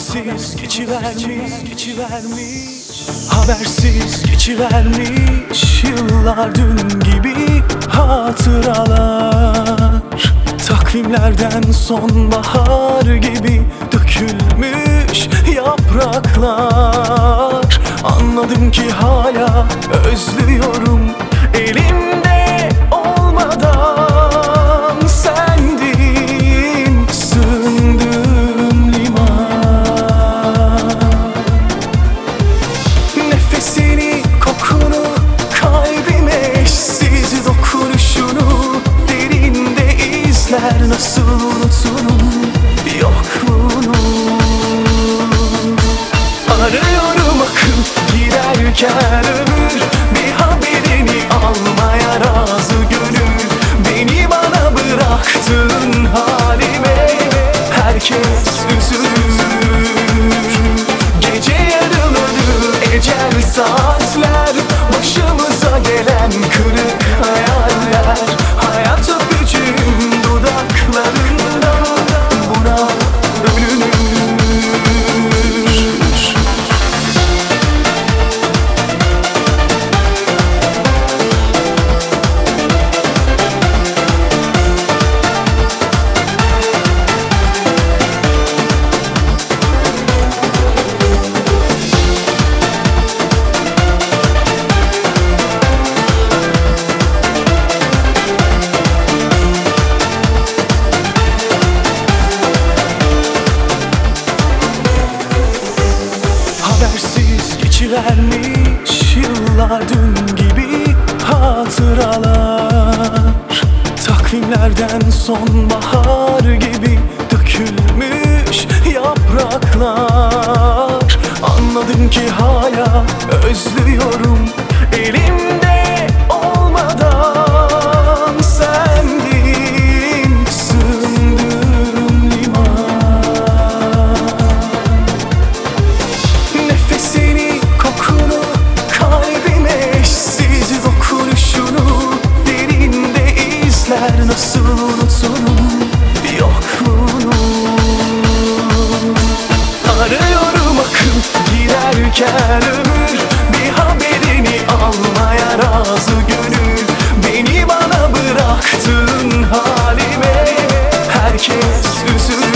Habersiz geçivermiş yıllar dün gibi hatıralar. Takvimlerden sonbahar gibi dökülmüş yapraklar. Anladım ki hala özlüyorum, elimde olmadan sendin sığındığım liman. Nefesini, kokunu, kalbime eşsiz dokunuşunu derinde izler, nasıl unuturum yokluğunu. Arıyorum akıp giderken ömür, bir haberini almaya razı gönül. Beni bana bıraktığın halime herkes üzülür. Gece yarıları ecel saatler, başımıza gelen kırık hayaller. Hayat öpücüğüm dudaklarında, buna ölünür. Geçivermiş yıllar dün gibi hatıralar. Takvimlerden sonbahar gibi dökülmüş yapraklar. Anladım ki hala özlüyorum, elimde olmadan sendin sığındığım liman. Nefesini, kokunu, kalbime eşsiz dokunuşunu derinde izler, nasıl unuturum yokluğunu. Arıyorum akıp giderken ömür, bir haberini almaya razı gönül. Beni bana bıraktığın halime herkes üzülür.